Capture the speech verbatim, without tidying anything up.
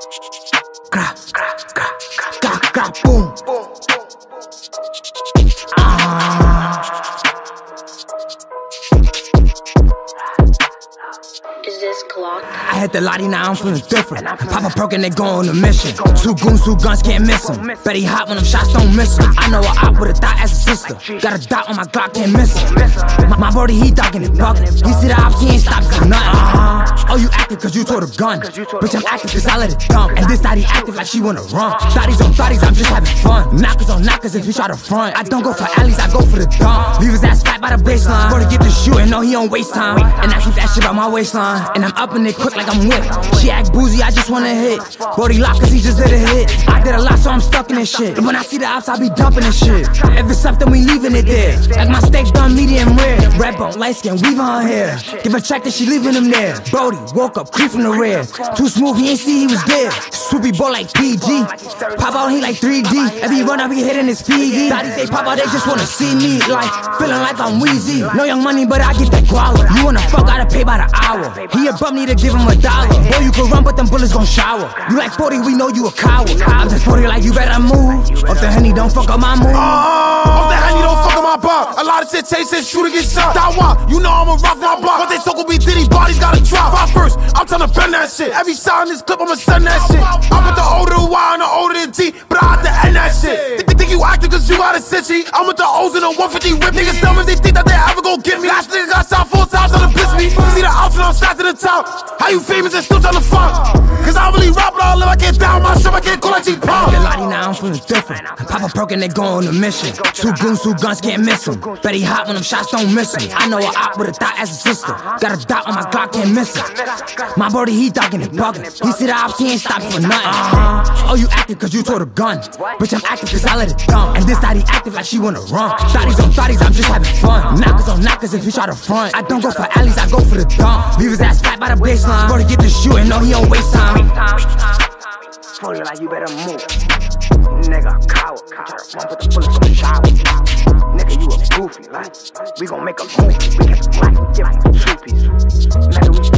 Gra, gra, gra, gra, gra, boom. Ah. Is this clock? I hit the lottie, now I'm feeling different. Pop a perk and they go on a mission. Two goons, two guns, can't miss him. Bet he hot when them shots don't miss him. I know a op with a thought as a sister. Got a dot on my Glock, can't miss him. My, my brody, he dogging it bucket. You see the ops, he ain't stopped for nothing. Uh-huh. Oh, you acting cause you tore the gun. Bitch, I'm acting cause I let it dump. And this thotty active like she wanna run. Thotties on thotties, I'm just having fun. Knockers on knockers if you try to front. I don't go for alleys, I go for the dump. Leave his ass flat by the baseline. Brody get the shooting, no, he don't waste time. And I keep that shit on my waistline. And I'm up in it quick like I'm whipped. She act boozy, I just wanna hit. Brody lock cause he just did a hit. I did a lot so I'm stuck in this shit. And when I see the ops, I be dumping this shit. If it's up then we leaving it there. Like my steak done medium rare. Red bone, light skin, weave on her hair. Give a check that she leaving him there. Brody woke up, creep from the rear. Too smooth, he ain't see he was there. Swoopy boy like P G. Pop out, he like three D. Every run I be hitting his P E. Thotties they pop out, they just wanna see me. Like, feeling like I'm Weezy. No young money, but I get that guala. You wanna fuck, gotta pay by the hour. He above me to give him a dollar. Boy, you can run, but them bullets gon' shower. You like forty, we know you a coward. I'm just forty like you better move. Off the Henny, don't fuck up my move. Uh, off the Henny, don't fuck up my bar. A lot of shit chasing, shooter get shot. That one, you know I'ma rock my bar. But they talk be Diddy, bodies gotta drop. Five first, I'm tryna bend that shit. Every shot in this clip, I'ma send that shit. I'm with the older the Y and the older the T, but I have to end that shit. Think, think you acting cause you out of city. I'm with the O's and the one fifty rip. Niggas tell me they think that they ever gon' get me. Last nigga got shot four times on the piss me. See the outfit, I'm stacked to the top. How you famous and still tryna fuck? Cause I really rap it all if I get down my shit, I can't call like G-Pop. The lottie now I'm feeling different. Pop a perk and they go on a mission. Two goons, two guns, can't miss him. Bet he hot when them shots don't miss him. I know a op with a thought as a sister. Got a dot on my Glock, can't miss him. My brody, he dogging it bucket. He see the ops, he ain't stopping for nothing. Uh-huh. Oh, you acting cause you tore the gun. Bitch, I'm acting cause I let it dump. And this thotty active like she wanna run. Thotties on thotties, I'm just having fun. Knockers on knockers if you try to front. I don't go for alleys, I go for the dump. Leave his ass flat by the baseline. Brody get the shooting, no, he don't waste time. forty like you better move. Nigga, coward. Try to run with the bullets from the shower. Nigga, you a goofy. Like, we gon' make a movie. We get some black, give him two pieces. Nigga, we